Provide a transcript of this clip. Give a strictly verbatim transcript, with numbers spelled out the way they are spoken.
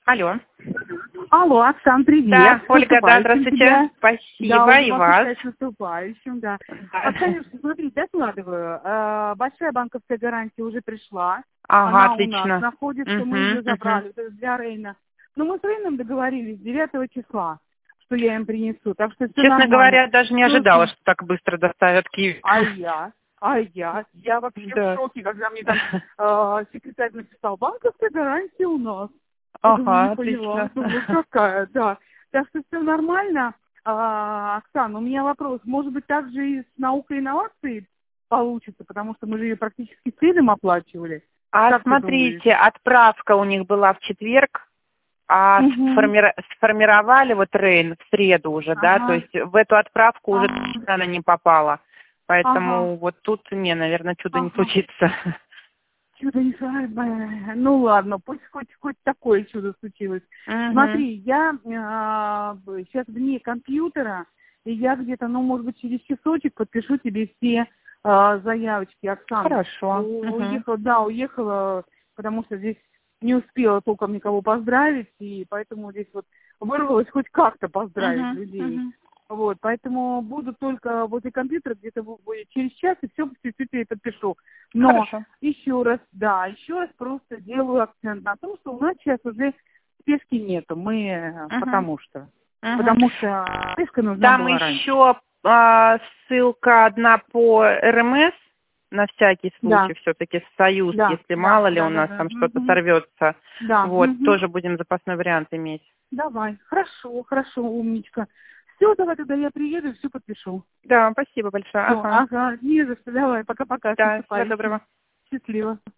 Алло. Алло, Оксан, привет. Да, С Ольга, да, наступающим здравствуйте. тебя. Спасибо, Да, Ольга, и могу вас. сказать, с наступающим, да. Да. Оксана, смотри, докладываю. Э, Большая банковская гарантия уже пришла. Ага, Она у нас отлично. находится, мы Мгм, ее мгм. забрали. Это для Рейна. Но мы с Рейном договорились девятого числа, что я им принесу. Так что все Честно нормально. говоря, даже не ожидала, Только... что так быстро доставят Киев. А я? А я? Я вообще в Да. шоке, когда мне там э, секретарь написал, банковская гарантия у нас. Я думаю, не Ага, поняла. отлично. Думаю, какая, да. Так что все нормально. А, Оксана, у меня вопрос. Может быть, также и с наукой и инновацией получится, потому что мы же ее практически целым оплачивали. А Как ты думаешь? смотрите, отправка у них была в четверг, а Угу. сформира- сформировали вот Рейн в среду уже, да, то Ага. есть в эту отправку уже Ага. точно она не попала. Ага. Поэтому вот тут, не, наверное, чудо не Ага. случится. Чудо не знаю. Ну ладно, пусть хоть хоть такое чудо случилось. Угу. Смотри, я сейчас вне компьютера, и я где-то, ну, может быть, через часочек подпишу тебе все а, заявочки, Оксан. Хорошо. У- Угу. Уехала, да, уехала, потому что здесь не успела толком никого поздравить, и поэтому здесь вот вырвалось хоть как-то поздравить Угу. людей. Угу. Вот, поэтому буду только возле компьютера где-то в- в- через час, и все, все, все подпишу. Но Хорошо. еще раз, да, еще раз просто делаю акцент на том, что у нас сейчас уже спешки нету. Мы, э, Угу. потому что, Угу. потому что спешка нужна Там была раньше. еще а, ссылка одна по РМС, на всякий Да, случай, все-таки Союз, да, если да, мало ли у да, да, нас да. там что-то Мгм. сорвется. Да, Вот, мгм. тоже будем запасной вариант иметь. Давай, хорошо, хорошо, умничка. Все, давай тогда я приеду и все подпишу. Да, спасибо большое. Все, Ага. ага, не за что, давай, пока-пока, с Да, всего наступающим. доброго. Счастливо.